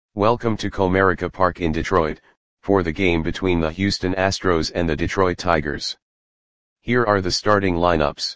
Welcome to Comerica Park in Detroit, for the game between the Houston Astros and the Detroit Tigers. Here are the starting lineups.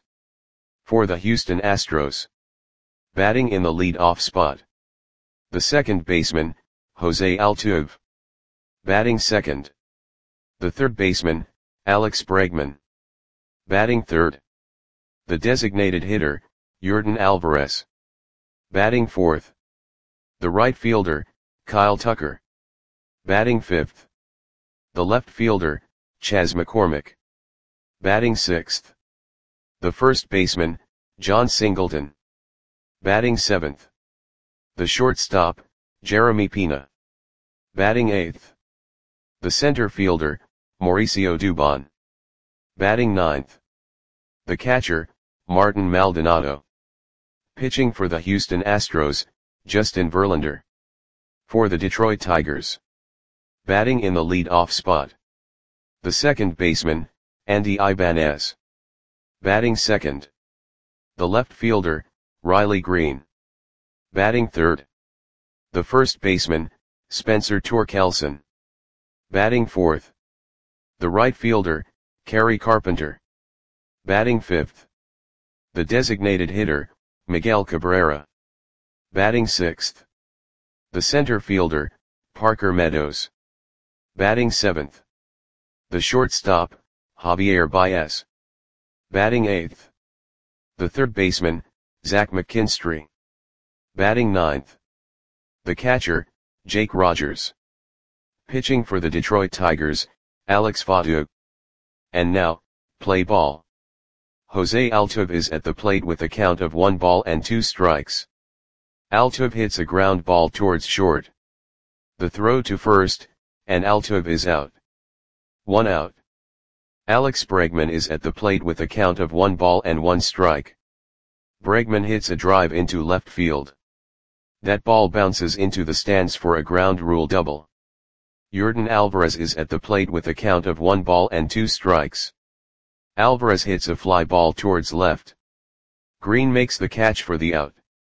For the Houston Astros. Batting in the lead-off spot. The second baseman, Jose Altuve. Batting second. The third baseman, Alex Bregman. Batting third. The designated hitter, Yordan Alvarez. Batting fourth. The right fielder, Kyle Tucker. Batting fifth. The left fielder, Chas McCormick. Batting sixth. The first baseman, Jon Singleton. Batting seventh. The shortstop, Jeremy Pena. Batting eighth. The center fielder, Mauricio Dubon. Batting ninth. The catcher, Martin Maldonado. Pitching for the Houston Astros, Justin Verlander. For the Detroit Tigers. Batting in the lead-off spot. The second baseman, Andy Ibanez. Batting second. The left fielder, Riley Green. Batting third. The first baseman, Spencer Torkelson. Batting fourth. The right fielder, Kerry Carpenter. Batting fifth. The designated hitter, Miguel Cabrera. Batting sixth. The center fielder, Parker Meadows. Batting seventh. The shortstop, Javier Baez. Batting eighth. The third baseman, Zach McKinstry. Batting ninth. The catcher, Jake Rogers. Pitching for the Detroit Tigers, Alex Fadouk. And now, play ball. Jose Altuve is at the plate with a count of 1-2 strikes. Altuve hits a ground ball towards short. The throw to first, and Altuve is out. 1 out. Alex Bregman is at the plate with a count of 1 strike. Bregman hits a drive into left field. That ball bounces into the stands for a ground rule double. Yordan Alvarez is at the plate with a count of 1-2 strikes. Alvarez hits a fly ball towards left. Green makes the catch for the out.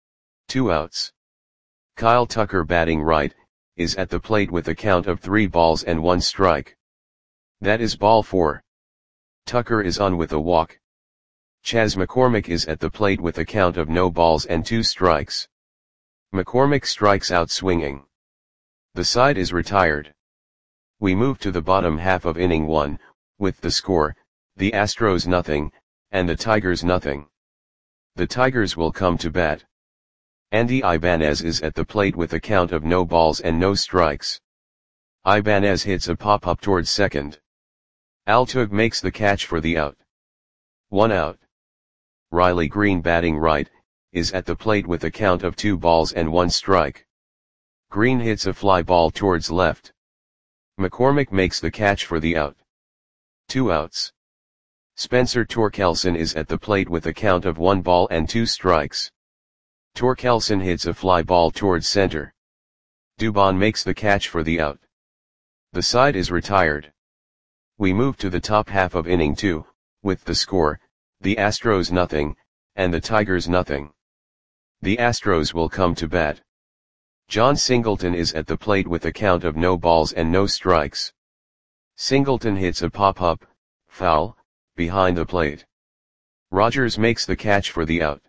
2 outs. Kyle Tucker, batting right, is at the plate with a count of 3-1 strike. That is ball 4. Tucker is on with a walk. Chas McCormick is at the plate with a count of 0-2 strikes. McCormick strikes out swinging. The side is retired. We move to the bottom half of inning 1, with the score, the Astros 0, and the Tigers 0. The Tigers will come to bat. Andy Ibanez is at the plate with a count of 0 strikes. Ibanez hits a pop-up towards second. Altuve makes the catch for the out. 1 out. Riley Green, batting right, is at the plate with a count of 2-1 strike. Green hits a fly ball towards left. McCormick makes the catch for the out. 2 outs. Spencer Torkelson is at the plate with a count of 1-2 strikes. Torkelson hits a fly ball towards center. Dubon makes the catch for the out. The side is retired. We move to the top half of inning 2, with the score, the Astros 0, and the Tigers 0. The Astros will come to bat. Jon Singleton is at the plate with a count of 0 strikes. Singleton hits a pop-up, foul, behind the plate. Rogers makes the catch for the out.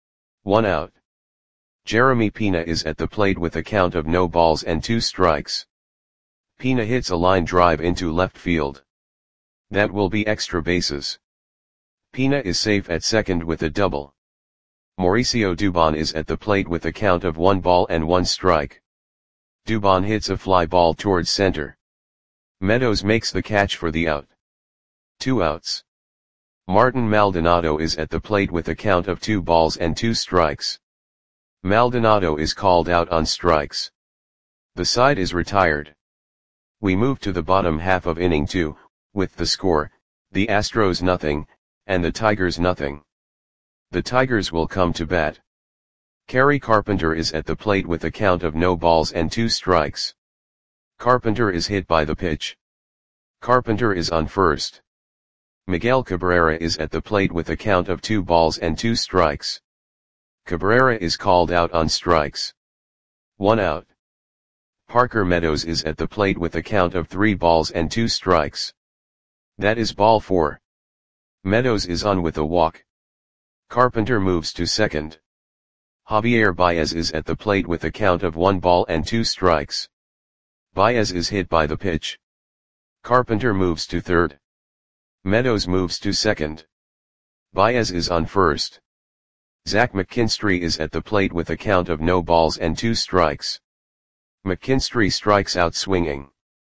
1 out. Jeremy Pena is at the plate with a count of 0-2 strikes. Pena hits a line drive into left field. That will be extra bases. Pena is safe at second with a double. Mauricio Dubon is at the plate with a count of 1-1 strike. Dubon hits a fly ball towards center. Meadows makes the catch for the out. 2 outs. Martin Maldonado is at the plate with a count of 2-2 strikes. Maldonado is called out on strikes. The side is retired. We move to the bottom half of inning 2, with the score, the Astros 0, and the Tigers 0. The Tigers will come to bat. Kerry Carpenter is at the plate with a count of 0-2 strikes. Carpenter is hit by the pitch. Carpenter is on first. Miguel Cabrera is at the plate with a count of 2-2 strikes. Cabrera is called out on strikes. 1 out. Parker Meadows is at the plate with a count of 3 balls and 2 strikes. That is ball 4. Meadows is on with a walk. Carpenter moves to second. Javier Baez is at the plate with a count of 1 ball and 2 strikes. Baez is hit by the pitch. Carpenter moves to third. Meadows moves to second. Baez is on first. Zach McKinstry is at the plate with a count of no balls and 2 strikes. McKinstry strikes out swinging.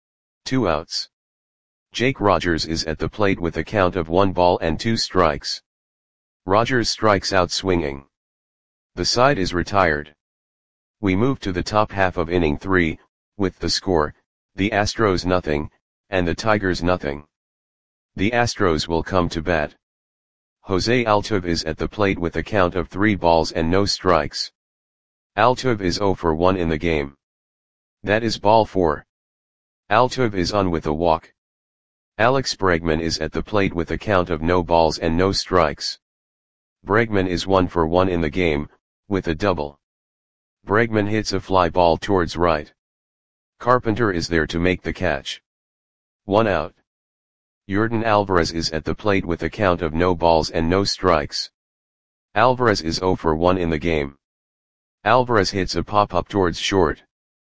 2 outs. Jake Rogers is at the plate with a count of 1 ball and 2 strikes. Rogers strikes out swinging. The side is retired. We move to the top half of inning 3, with the score, the Astros nothing, and the Tigers nothing. The Astros will come to bat. Jose Altuve is at the plate with a count of 3 balls and no strikes. Altuve is 0 for 1 in the game. That is ball 4. Altuve is on with a walk. Alex Bregman is at the plate with a count of no balls and no strikes. Bregman is 1 for 1 in the game, with a double. Bregman hits a fly ball towards right. Carpenter is there to make the catch. 1 out. Yordan Alvarez is at the plate with a count of no balls and no strikes. Alvarez is 0 for 1 in the game. Alvarez hits a pop-up towards short.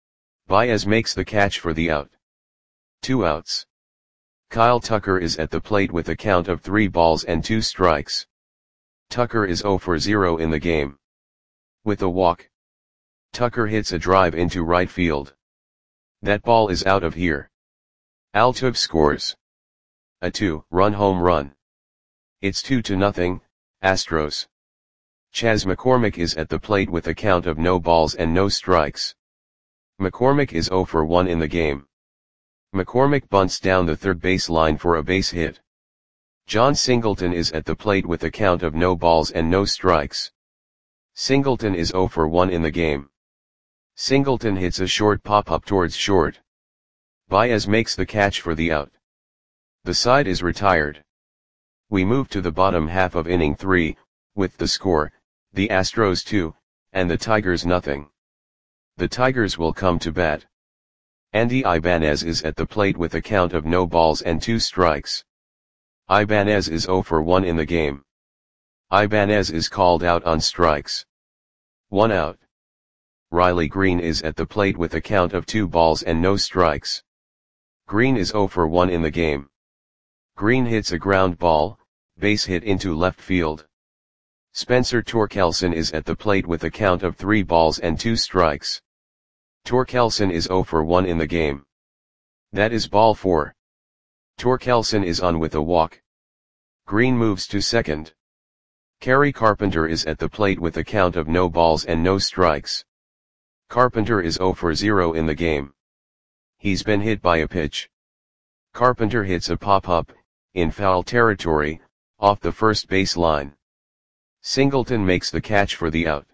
Baez makes the catch for the out. 2 outs. Kyle Tucker is at the plate with a count of 3 balls and 2 strikes. Tucker is 0 for 0 in the game. With a walk. Tucker hits a drive into right field. That ball is out of here. Altuve scores a 2-run home run. It's 2-0, Astros. Chas McCormick is at the plate with a count of no balls and no strikes. McCormick is 0 for 1 in the game. McCormick bunts down the third base line for a base hit. John Singleton is at the plate with a count of no balls and no strikes. Singleton is 0 for 1 in the game. Singleton hits a short pop-up towards short. Baez makes the catch for the out. The side is retired. We move to the bottom half of inning 3, with the score, the Astros 2, and the Tigers nothing. The Tigers will come to bat. Andy Ibanez is at the plate with a count of no balls and 2 strikes. Ibanez is 0 for 1 in the game. Ibanez is called out on strikes. 1 out. Riley Green is at the plate with a count of 2 balls and no strikes. Green is 0 for 1 in the game. Green hits a ground ball, base hit into left field. Spencer Torkelson is at the plate with a count of 3 balls and 2 strikes. Torkelson is 0 for 1 in the game. That is ball 4. Torkelson is on with a walk. Green moves to second. Kerry Carpenter is at the plate with a count of no balls and no strikes. Carpenter is 0 for 0 in the game. He's been hit by a pitch. Carpenter hits a pop-up, in foul territory, off the first base line. Singleton makes the catch for the out.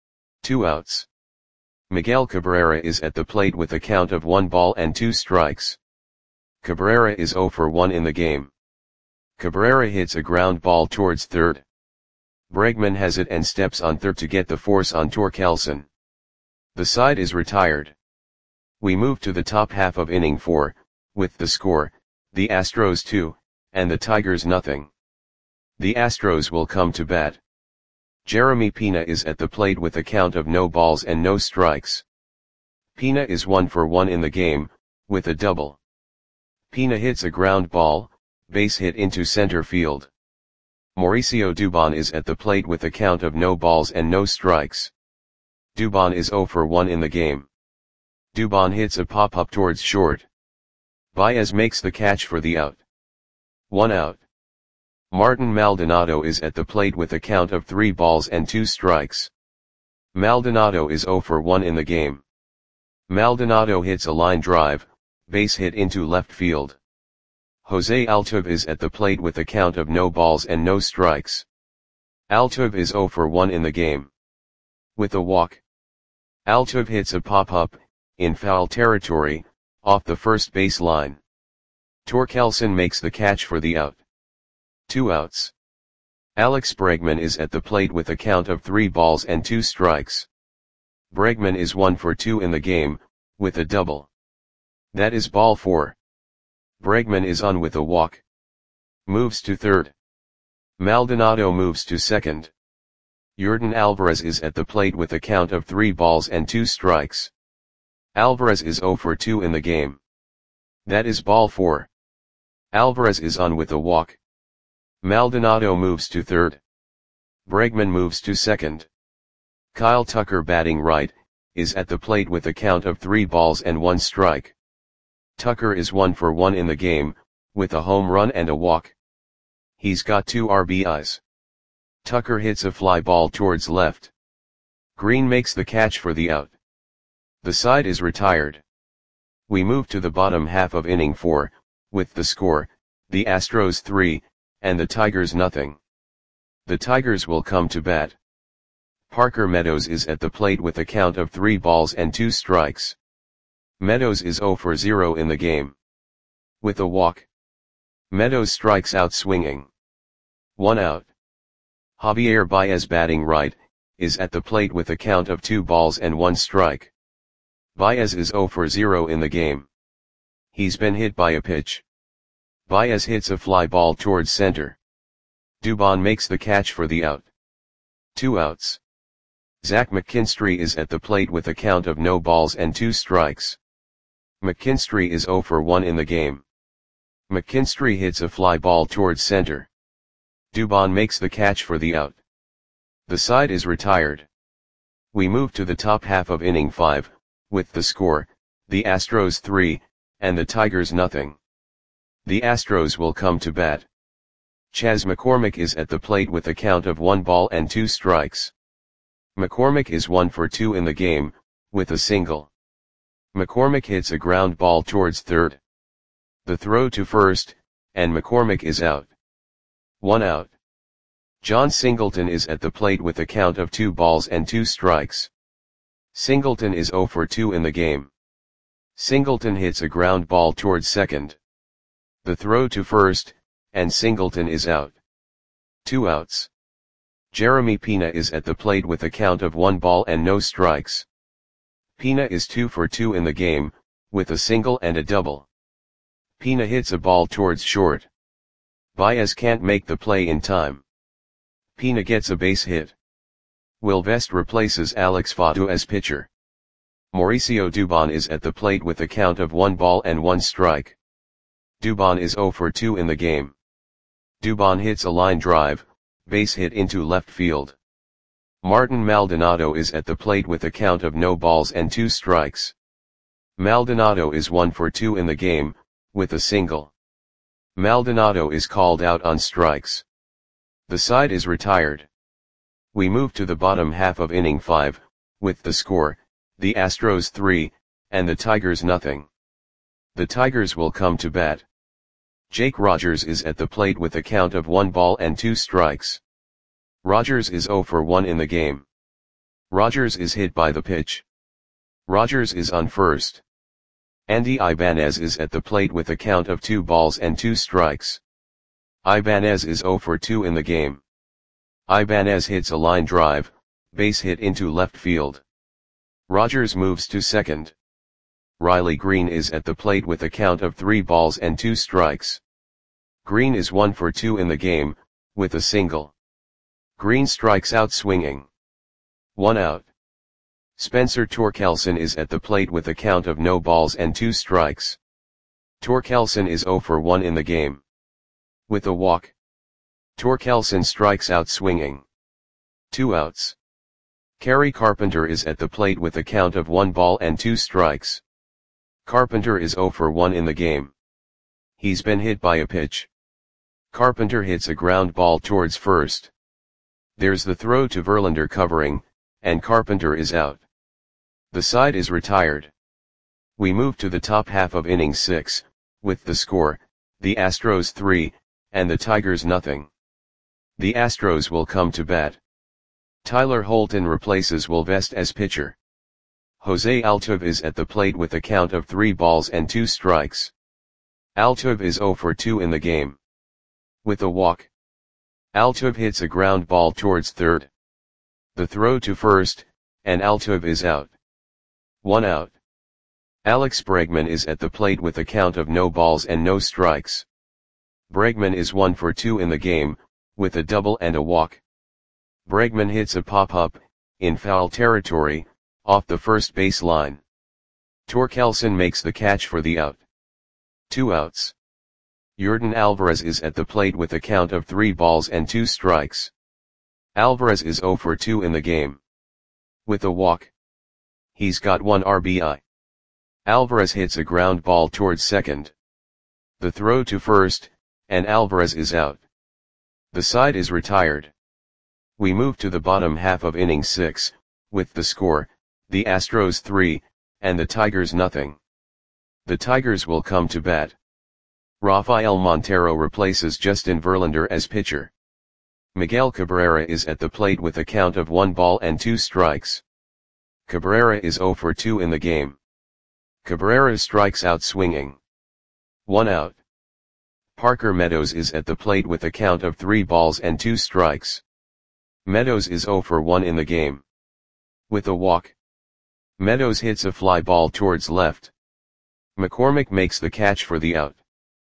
2 outs. Miguel Cabrera is at the plate with a count of 1 ball and 2 strikes. Cabrera is 0 for 1 in the game. Cabrera hits a ground ball towards third. Bregman has it and steps on third to get the force on Torkelson. The side is retired. We move to the top half of inning 4, with the score, the Astros 2, and the Tigers nothing. The Astros will come to bat. Jeremy Pena is at the plate with a count of no balls and no strikes. Pena is 1 for 1 in the game, with a double. Pena hits a ground ball, base hit into center field. Mauricio Dubon is at the plate with a count of no balls and no strikes. Dubon is 0 for 1 in the game. Dubon hits a pop-up towards short. Baez makes the catch for the out. 1 out. Martin Maldonado is at the plate with a count of 3 balls and 2 strikes. Maldonado is 0 for 1 in the game. Maldonado hits a line drive, base hit into left field. Jose Altuve is at the plate with a count of no balls and no strikes. Altuve is 0 for 1 in the game. With a walk. Altuve hits a pop-up, in foul territory, off the first base line. Torkelson makes the catch for the out. 2 outs. Alex Bregman is at the plate with a count of 3 balls and 2 strikes. Bregman is 1 for 2 in the game, with a double. That is ball 4. Bregman is on with a walk. Moves to third. Maldonado moves to second. Yordan Alvarez is at the plate with a count of 3 balls and 2 strikes. Alvarez is 0 for 2 in the game. That is ball 4. Alvarez is on with a walk. Maldonado moves to third. Bregman moves to second. Kyle Tucker, batting right, is at the plate with a count of 3 balls and 1 strike. Tucker is 1 for 1 in the game, with a home run and a walk. He's got 2 RBIs. Tucker hits a fly ball towards left. Green makes the catch for the out. The side is retired. We move to the bottom half of inning 4, with the score, the Astros 3, and the Tigers nothing. The Tigers will come to bat. Parker Meadows is at the plate with a count of 3 balls and 2 strikes. Meadows is 0 for 0 in the game. With a walk. Meadows strikes out swinging. 1 out. Javier Baez, batting right, is at the plate with a count of 2 balls and 1 strike. Baez is 0 for 0 in the game. He's been hit by a pitch. Baez hits a fly ball towards center. Dubon makes the catch for the out. 2 outs. Zach McKinstry is at the plate with a count of no balls and 2 strikes. McKinstry is 0 for 1 in the game. McKinstry hits a fly ball towards center. Dubon makes the catch for the out. The side is retired. We move to the top half of inning 5, with the score, the Astros 3, and the Tigers nothing. The Astros will come to bat. Chas McCormick is at the plate with a count of 1 ball and 2 strikes. McCormick is 1 for 2 in the game, with a single. McCormick hits a ground ball towards third. The throw to first, and McCormick is out. 1 out. John Singleton is at the plate with a count of 2 balls and 2 strikes. Singleton is 0 for 2 in the game. Singleton hits a ground ball towards second. The throw to first, and Singleton is out. 2 outs. Jeremy Pena is at the plate with a count of 1 ball and no strikes. Pena is 2 for 2 in the game, with a single and a double. Pena hits a ball towards short. Baez can't make the play in time. Pena gets a base hit. Will Vest replaces Alex Fatu as pitcher. Mauricio Dubon is at the plate with a count of 1 ball and 1 strike. Dubon is 0 for 2 in the game. Dubon hits a line drive, base hit into left field. Martin Maldonado is at the plate with a count of no balls and 2 strikes. Maldonado is 1 for 2 in the game, with a single. Maldonado is called out on strikes. The side is retired. We move to the bottom half of inning 5, with the score, the Astros 3, and the Tigers nothing. The Tigers will come to bat. Jake Rogers is at the plate with a count of 1 ball and 2 strikes. Rogers is 0 for 1 in the game. Rogers is hit by the pitch. Rogers is on first. Andy Ibanez is at the plate with a count of 2 balls and 2 strikes. Ibanez is 0 for 2 in the game. Ibanez hits a line drive, base hit into left field. Rogers moves to second. Riley Green is at the plate with a count of 3 balls and 2 strikes. Green is 1 for 2 in the game, with a single. Green strikes out swinging. 1 out. Spencer Torkelson is at the plate with a count of no balls and 2 strikes. Torkelson is 0 for 1 in the game. With a walk. Torkelson strikes out swinging. 2 outs. Kerry Carpenter is at the plate with a count of 1 ball and 2 strikes. Carpenter is 0 for 1 in the game. He's been hit by a pitch. Carpenter hits a ground ball towards first. There's the throw to Verlander covering, and Carpenter is out. The side is retired. We move to the top half of inning 6, with the score, the Astros 3, and the Tigers nothing. The Astros will come to bat. Tyler Holton replaces Will Vest as pitcher. Jose Altuve is at the plate with a count of 3 balls and 2 strikes. Altuve is 0 for 2 in the game. With a walk. Altuve hits a ground ball towards third. The throw to first, and Altuve is out. 1 out. Alex Bregman is at the plate with a count of no balls and no strikes. Bregman is 1 for 2 in the game, with a double and a walk. Bregman hits a pop-up, in foul territory, off the first base line. Torkelson makes the catch for the out. 2 outs. Yordan Alvarez is at the plate with a count of 3 balls and 2 strikes. Alvarez is 0 for 2 in the game. With a walk. He's got 1 RBI. Alvarez hits a ground ball towards second. The throw to first, and Alvarez is out. The side is retired. We move to the bottom half of inning 6, with the score, the Astros 3, and the Tigers nothing. The Tigers will come to bat. Rafael Montero replaces Justin Verlander as pitcher. Miguel Cabrera is at the plate with a count of 1 ball and 2 strikes. Cabrera is 0 for 2 in the game. Cabrera strikes out swinging. 1 out. Parker Meadows is at the plate with a count of 3 balls and 2 strikes. Meadows is 0 for 1 in the game. With a walk. Meadows hits a fly ball towards left. McCormick makes the catch for the out.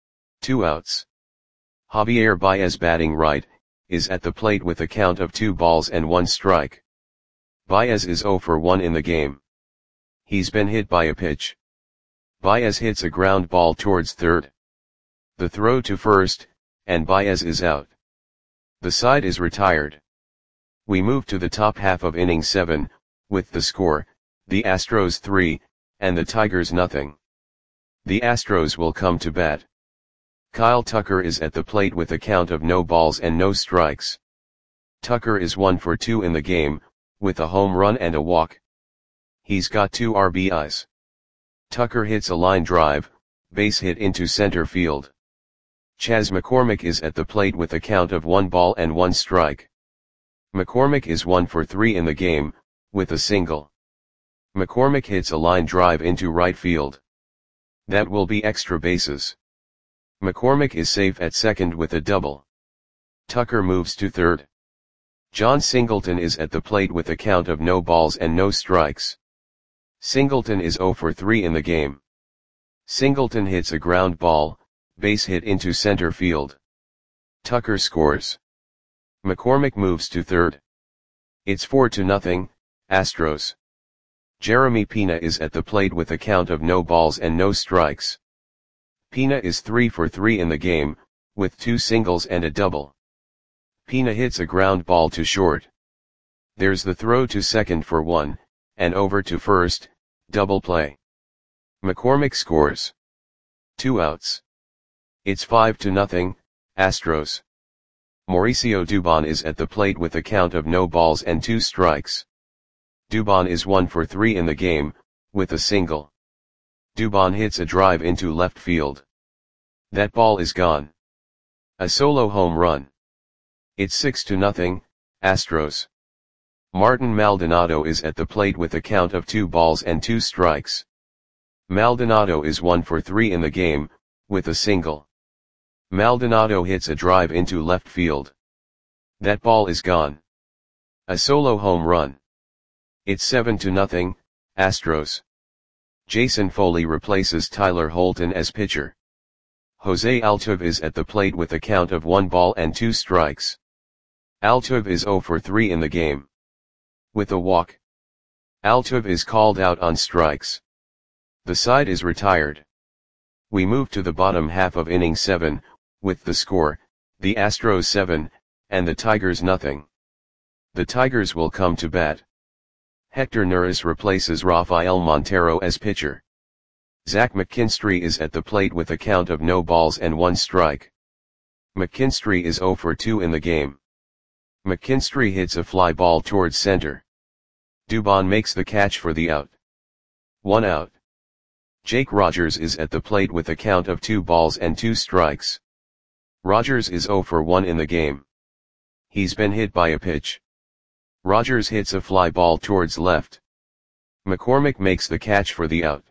2 outs. Javier Baez, batting right, is at the plate with a count of 2 balls and 1 strike. Baez is 0 for 1 in the game. He's been hit by a pitch. Baez hits a ground ball towards third. The throw to first, and Baez is out. The side is retired. We move to the top half of inning 7, with the score, the Astros 3, and the Tigers nothing. The Astros will come to bat. Kyle Tucker is at the plate with a count of no balls and no strikes. Tucker is 1 for 2 in the game, with a home run and a walk. He's got 2 RBIs. Tucker hits a line drive, base hit into center field. Chas McCormick is at the plate with a count of 1 ball and 1 strike. McCormick is 1 for 3 in the game, with a single. McCormick hits a line drive into right field. That will be extra bases. McCormick is safe at second with a double. Tucker moves to third. John Singleton is at the plate with a count of no balls and no strikes. Singleton is 0 for 3 in the game. Singleton hits a ground ball, base hit into center field. Tucker scores. McCormick moves to third. It's 4-0, Astros. Jeremy Pena is at the plate with a count of no balls and no strikes. Pena is 3 for 3 in the game, with 2 singles and a double. Pena hits a ground ball to short. There's the throw to second for 1, and over to first, double play. McCormick scores. 2 outs. It's 5-0, Astros. Mauricio Dubon is at the plate with a count of no balls and 2 strikes. Dubon is 1 for 3 in the game, with a single. Dubon hits a drive into left field. That ball is gone. A solo home run. It's 6-0, Astros. Martin Maldonado is at the plate with a count of 2 balls and 2 strikes. Maldonado is 1 for 3 in the game, with a single. Maldonado hits a drive into left field. That ball is gone. A solo home run. It's 7-0, Astros. Jason Foley replaces Tyler Holton as pitcher. Jose Altuve is at the plate with a count of 1 ball and 2 strikes. Altuve is 0 for 3 in the game. With a walk. Altuve is called out on strikes. The side is retired. We move to the bottom half of inning 7, with the score, the Astros 7, and the Tigers nothing. The Tigers will come to bat. Hector Neris replaces Rafael Montero as pitcher. Zach McKinstry is at the plate with a count of no balls and 1 strike. McKinstry is 0 for 2 in the game. McKinstry hits a fly ball towards center. Dubon makes the catch for the out. 1 out. Jake Rogers is at the plate with a count of 2 balls and 2 strikes. Rogers is 0 for 1 in the game. He's been hit by a pitch. Rogers hits a fly ball towards left. McCormick makes the catch for the out.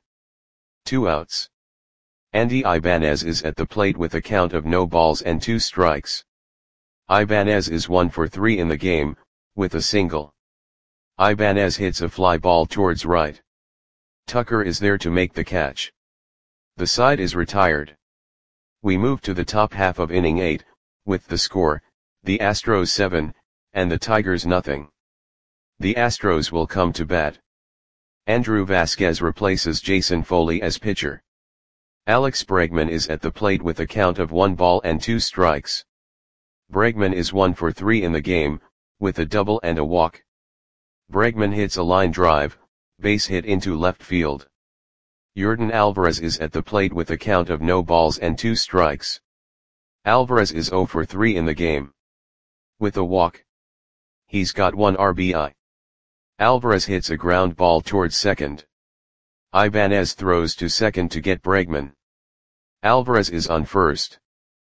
2 outs. Andy Ibanez is at the plate with a count of no balls and 2 strikes. Ibanez is 1 for 3 in the game, with a single. Ibanez hits a fly ball towards right. Tucker is there to make the catch. The side is retired. We move to the top half of inning 8, with the score, the Astros 7, and the Tigers nothing. The Astros will come to bat. Andrew Vasquez replaces Jason Foley as pitcher. Alex Bregman is at the plate with a count of 1 ball and 2 strikes. Bregman is 1 for 3 in the game, with a double and a walk. Bregman hits a line drive, base hit into left field. Yordan Alvarez is at the plate with a count of no balls and 2 strikes. Alvarez is 0 for 3 in the game. With a walk. He's got 1 RBI. Alvarez hits a ground ball towards second. Ibanez throws to second to get Bregman. Alvarez is on first.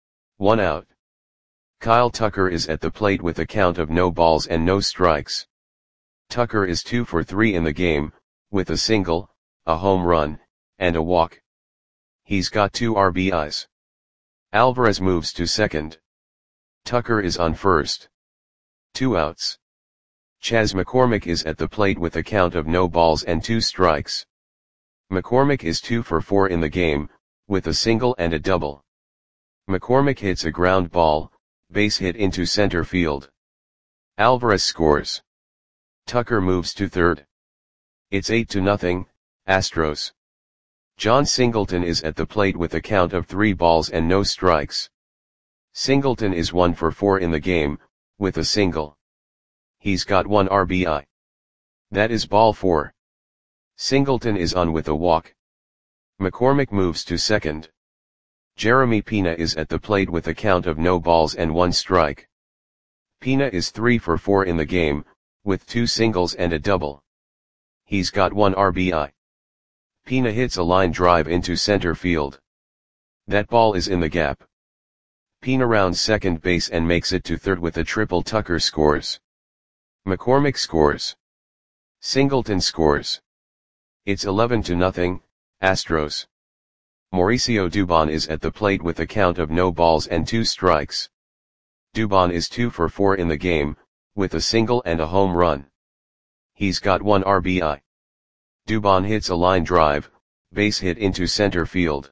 1 out. Kyle Tucker is at the plate with a count of no balls and no strikes. Tucker is 2 for 3 in the game, with a single, a home run, and a walk. He's got 2 RBIs. Alvarez moves to second. Tucker is on first. 2 outs. Chas McCormick is at the plate with a count of no balls and 2 strikes. McCormick is 2 for 4 in the game, with a single and a double. McCormick hits a ground ball, base hit into center field. Alvarez scores. Tucker moves to third. It's 8-0, Astros. John Singleton is at the plate with a count of 3 balls and no strikes. Singleton is 1 for 4 in the game, with a single. He's got 1 RBI. That is ball 4. Singleton is on with a walk. McCormick moves to second. Jeremy Pena is at the plate with a count of no balls and 1 strike. Pena is 3 for 4 in the game, with 2 singles and a double. He's got 1 RBI. Pena hits a line drive into center field. That ball is in the gap. Pena rounds second base and makes it to third with a triple. Tucker scores. McCormick scores. Singleton scores. It's 11-0, Astros. Mauricio Dubon is at the plate with a count of no balls and 2 strikes. Dubon is 2 for 4 in the game, with a single and a home run. He's got 1 RBI. Dubon hits a line drive, base hit into center field.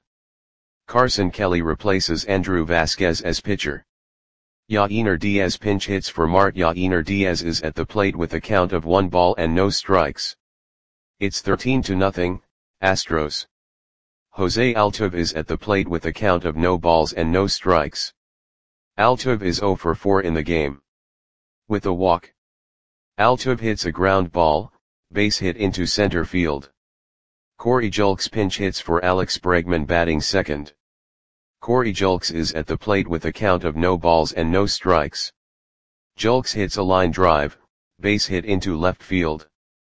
Carson Kelly replaces Andrew Vasquez as pitcher. Yainer Diaz pinch hits for Mart. Yainer Diaz is at the plate with a count of 1 ball and no strikes. It's 13-0, Astros. Jose Altuve is at the plate with a count of no balls and no strikes. Altuve is 0 for 4 in the game. With a walk. Altuve hits a ground ball, base hit into center field. Corey Julks pinch hits for Alex Bregman batting second. Corey Julks is at the plate with a count of no balls and no strikes. Julks hits a line drive, base hit into left field.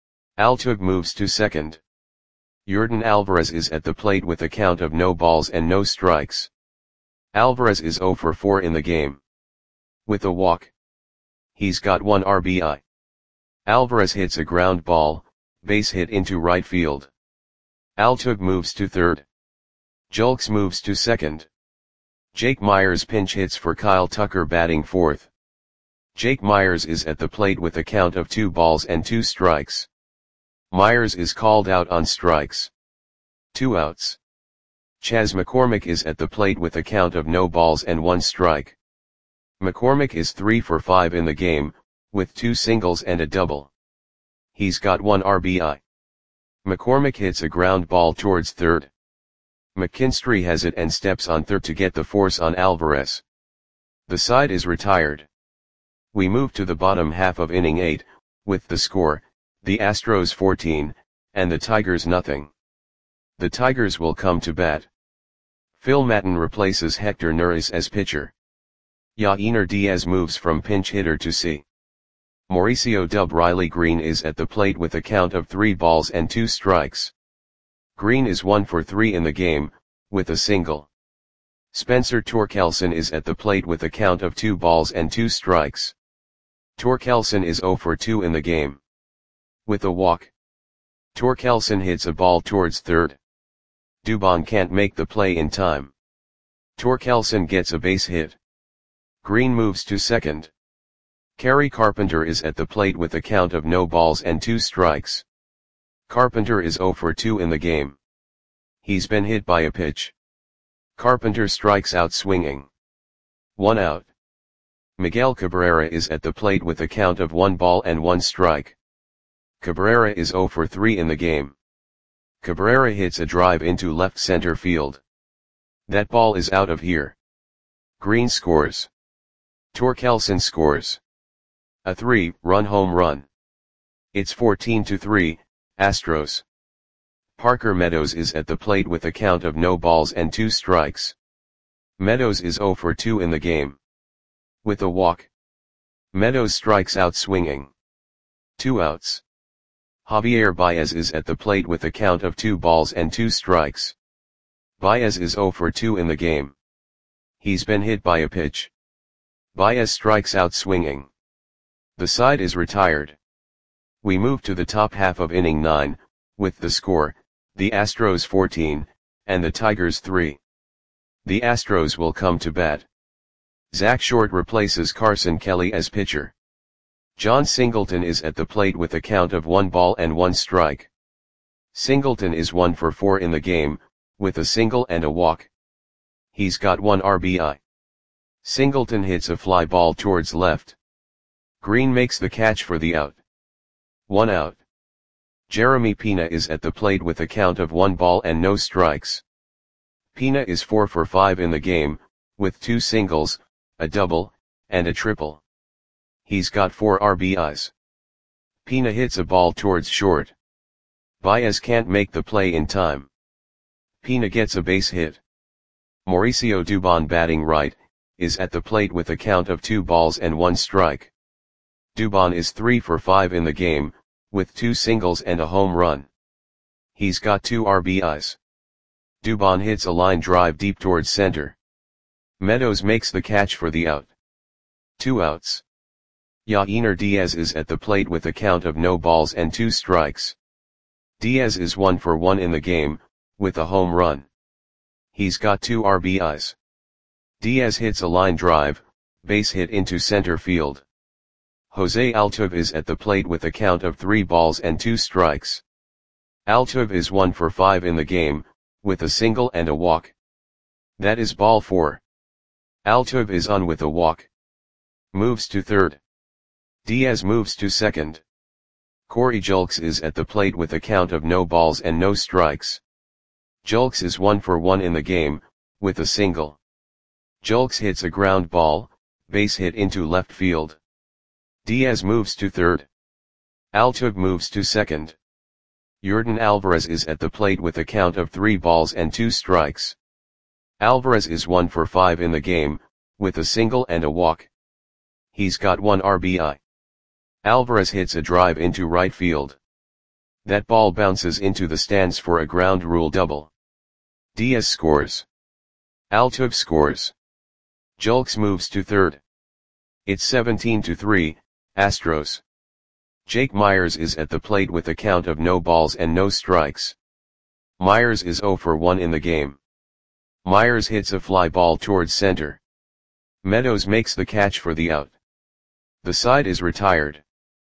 Altuve moves to second. Yordan Alvarez is at the plate with a count of no balls and no strikes. Alvarez is 0 for 4 in the game. With a walk. He's got 1 RBI. Alvarez hits a ground ball, base hit into right field. Altuve moves to third. Julks moves to second. Jake Myers pinch hits for Kyle Tucker batting fourth. Jake Myers is at the plate with a count of 2 balls and 2 strikes. Myers is called out on strikes. 2 outs. Chas McCormick is at the plate with a count of no balls and 1 strike. McCormick is 3 for 5 in the game, with 2 singles and a double. He's got 1 RBI. McCormick hits a ground ball towards third. McKinstry has it and steps on third to get the force on Alvarez. The side is retired. We move to the bottom half of inning 8, with the score, the Astros 14, and the Tigers nothing. The Tigers will come to bat. Phil Maton replaces Hector Neris as pitcher. Yainer Diaz moves from pinch hitter to C. Mauricio Dub Riley Green is at the plate with a count of 3 balls and 2 strikes. Green is 1 for 3 in the game, with a single. Spencer Torkelson is at the plate with a count of 2 balls and 2 strikes. Torkelson is 0 for 2 in the game. With a walk. Torkelson hits a ball towards third. Dubon can't make the play in time. Torkelson gets a base hit. Green moves to second. Kerry Carpenter is at the plate with a count of no balls and 2 strikes. Carpenter is 0 for 2 in the game. He's been hit by a pitch. Carpenter strikes out swinging. 1 out. Miguel Cabrera is at the plate with a count of 1 ball and 1 strike. Cabrera is 0 for 3 in the game. Cabrera hits a drive into left center field. That ball is out of here. Green scores. Torkelson scores. A 3-run home run. It's 14-3, Astros. Parker Meadows is at the plate with a count of no balls and 2 strikes. Meadows is 0 for 2 in the game. With a walk. Meadows strikes out swinging. 2 outs. Javier Baez is at the plate with a count of 2 balls and 2 strikes. Baez is 0 for 2 in the game. He's been hit by a pitch. Baez strikes out swinging. The side is retired. We move to the top half of inning 9, with the score, the Astros 14, and the Tigers 3. The Astros will come to bat. Zach Short replaces Carson Kelly as pitcher. John Singleton is at the plate with a count of 1 ball and 1 strike. Singleton is 1 for 4 in the game, with a single and a walk. He's got 1 RBI. Singleton hits a fly ball towards left. Green makes the catch for the out. 1 out. Jeremy Pena is at the plate with a count of 1 ball and no strikes. Pena is 4 for 5 in the game, with 2 singles, a double, and a triple. He's got 4 RBIs. Pena hits a ball towards short. Baez can't make the play in time. Pena gets a base hit. Mauricio Dubon, batting right, is at the plate with a count of 2 balls and 1 strike. Dubon is 3 for 5 in the game, with 2 singles and a home run. He's got 2 RBIs. Dubon hits a line drive deep towards center. Meadows makes the catch for the out. 2 outs. Yainer Diaz is at the plate with a count of no balls and 2 strikes. Diaz is 1 for 1 in the game, with a home run. He's got 2 RBIs. Diaz hits a line drive, base hit into center field. Jose Altuve is at the plate with a count of 3 balls and 2 strikes. Altuve is 1 for 5 in the game, with a single and a walk. That is ball 4. Altuve is on with a walk. Moves to third. Diaz moves to second. Corey Julks is at the plate with a count of no balls and no strikes. Julks is 1 for 1 in the game, with a single. Julks hits a ground ball, base hit into left field. Diaz moves to third. Altuve moves to second. Yordan Alvarez is at the plate with a count of 3 balls and 2 strikes. Alvarez is 1 for 5 in the game, with a single and a walk. He's got 1 RBI. Alvarez hits a drive into right field. That ball bounces into the stands for a ground rule double. Diaz scores. Altuve scores. Julks moves to third. It's 17-3, Astros. Jake Myers is at the plate with a count of no balls and no strikes. Myers is 0 for 1 in the game. Myers hits a fly ball towards center. Meadows makes the catch for the out. The side is retired.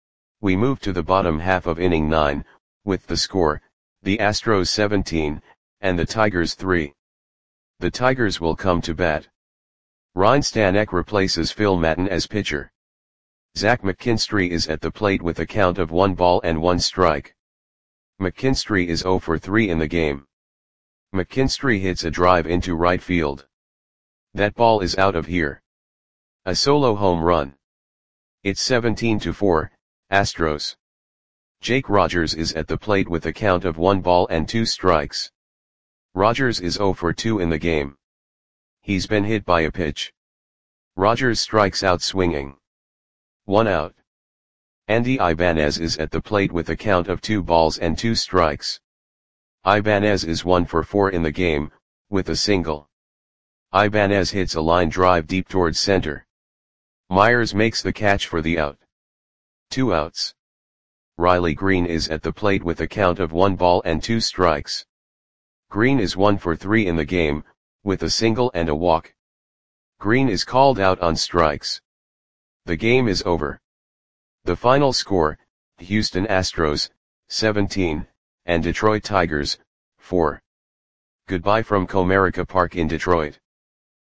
We move to the bottom half of inning 9, with the score, the Astros 17, and the Tigers 3. The Tigers will come to bat. Ryan Stanek replaces Phil Maton as pitcher. Zach McKinstry is at the plate with a count of 1 ball and 1 strike. McKinstry is 0 for 3 in the game. McKinstry hits a drive into right field. That ball is out of here. A solo home run. It's 17-4, Astros. Jake Rogers is at the plate with a count of 1 ball and 2 strikes. Rogers is 0 for 2 in the game. He's been hit by a pitch. Rogers strikes out swinging. 1 out. Andy Ibanez is at the plate with a count of 2 balls and 2 strikes. Ibanez is 1 for 4 in the game, with a single. Ibanez hits a line drive deep towards center. Myers makes the catch for the out. 2 outs. Riley Green is at the plate with a count of 1 ball and 2 strikes. Green is 1 for 3 in the game, with a single and a walk. Green is called out on strikes. The game is over. The final score, Houston Astros, 17, and Detroit Tigers, 4. Goodbye from Comerica Park in Detroit.